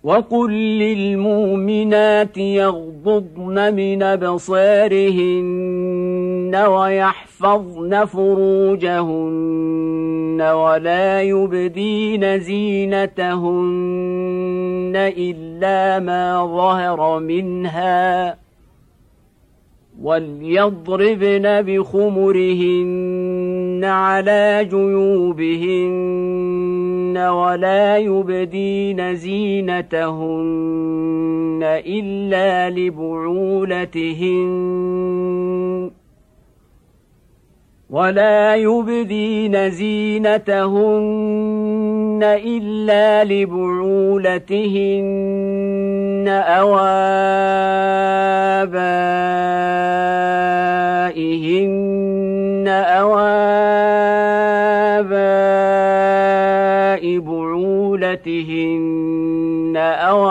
وقل للمؤمنات يغضضن من أبصارهن ويحفظن فروجهن ولا يبدين زينتهن إلا ما ظهر منها وليضربن بخمرهن على جيوبهن ولا يبدين زينتهن إلا لبعولتهن أو آبائهن أو آباء بعولتهن أو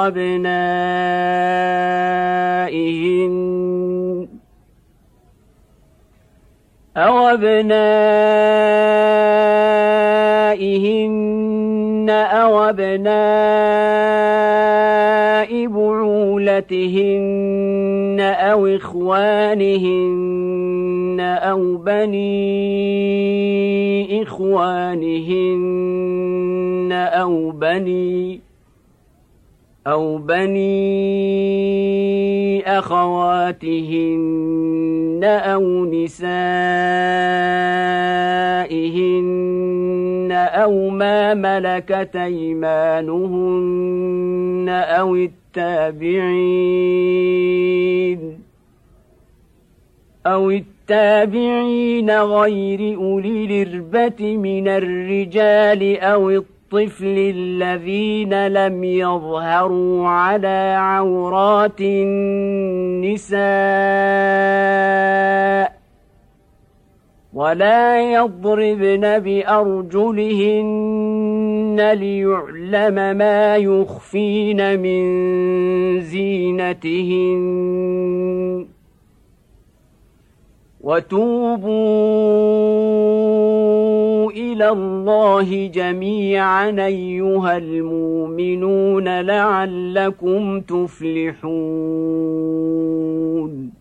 أبنائهن أو أبناء بعولتهن أو إخوانهن أو بني إخوانهن أو بني أخواتهن أو نسائهن أو ما ملكت أيمانهن أو التابعين غير أولي الإربة من الرجال أو الطفل الذين لم يظهروا على عورات النساء ولا يضربن بأرجلهن ليعلم ما يخفين من زينتهن وتوبوا إلى الله جميعا أيها المؤمنون لعلكم تفلحون.